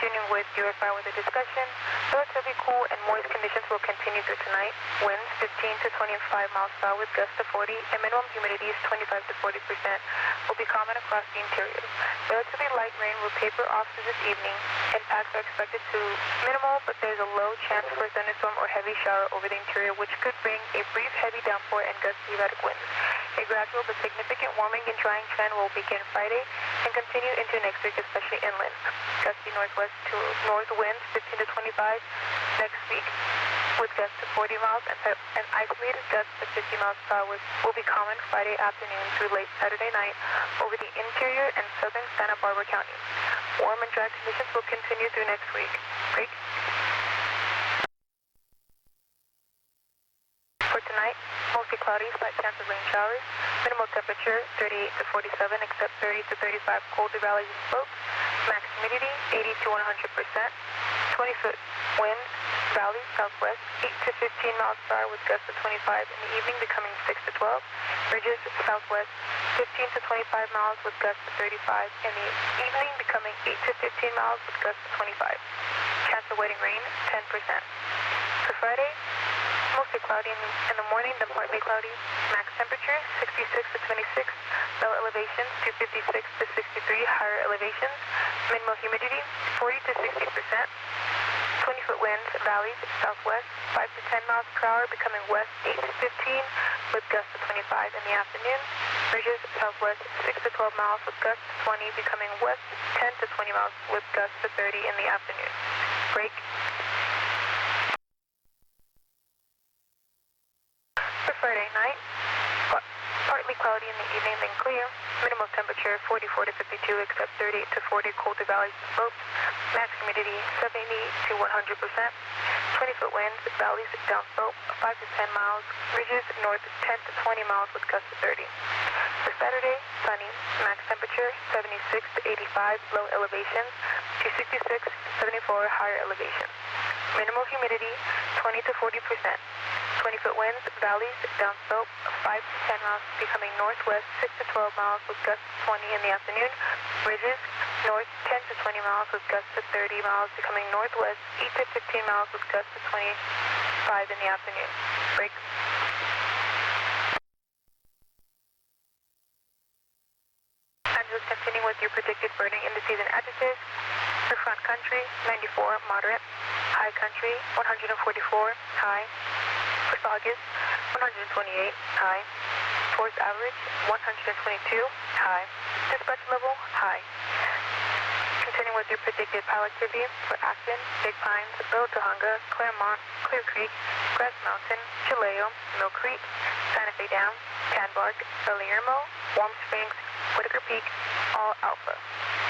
Continuing with your weather discussion, relatively cool and moist conditions will continue through tonight. Winds 15 to 25 miles per hour with gusts to 40, and minimum humidity is 25 to 40%. Will be common across the interior. Relatively light rain will taper off through this evening. Impacts are expected to minimal, but there's a low chance for a thunderstorm or heavy shower over the interior, which could bring a brief heavy downpour and gusty erratic winds. A gradual but significant warming and drying trend will begin Friday and continue into next week, especially inland. Gusty northwest to north winds 15 to 25 next week, with gusts to 40 miles and isolated gusts to 50 miles per hour will be common Friday afternoon through late Saturday night over the interior and southern Santa Barbara County. Warm and dry conditions will continue through next week. Break. For tonight, mostly cloudy, slight chance of rain showers. Minimal temperature 38 to 47, except 30 to 35 colder valleys and slopes. Max humidity 80 to 100%. 20-foot wind, valleys southwest 8 to 15 miles per hour with gusts of 25 in the evening, becoming 6 to 12. Ridges southwest 15 to 25 miles with gusts of 35 in the evening, becoming 8 to 15 miles with gusts of 25. Chance of wetting rain 10%. For Friday, mostly cloudy in the morning, then partly cloudy. Max temperature 66 to 26. Low elevations 256 to 63. Higher elevations. Minimal humidity 40 to 60%. 20-foot winds, valleys southwest 5 to 10 miles per hour, becoming west 8 to 15 with gusts of 25 in the afternoon. Ridges southwest 6 to 12 miles with gusts of 20, becoming west 10 to 20 miles with gusts of 30 in the afternoon. Break. For Friday night, partly cloudy in the evening, then clear. Minimal temperature 44 to 52, except 38 to 40 colder valleys and slopes. Max humidity 70 to 100%. 20-foot winds, valleys downslope 5 to 10 miles. Ridges north 10 to 20 miles with gusts of 30. For Saturday, sunny. Max temperature 76 to 85, low elevations. 266 to 74, higher elevations. Minimal humidity 20 to 40%. 20-foot winds, valleys downslope 5 to 10 miles, becoming northwest 6 to 12 miles with gusts of 20 in the afternoon. Ridges north 10 to 20 miles with gusts of 30 miles, becoming northwest 8 to 15 miles with gusts of 25 in the afternoon. Break. And just continuing with your predicted burning in the season adjectives. For front country, 94, moderate. High country, 144, high. For Saugus, 128, high. Force average, 122, high. Dispatch level, high. Continuing with your predicted power activity for Acton, Big Pines, Little Tujunga, Claremont, Clear Creek, Grass Mountain, Chileo, Mill Creek, Santa Fe Dam, Canbark, El Yermo, Warm Springs, Whitaker Peak, all alpha.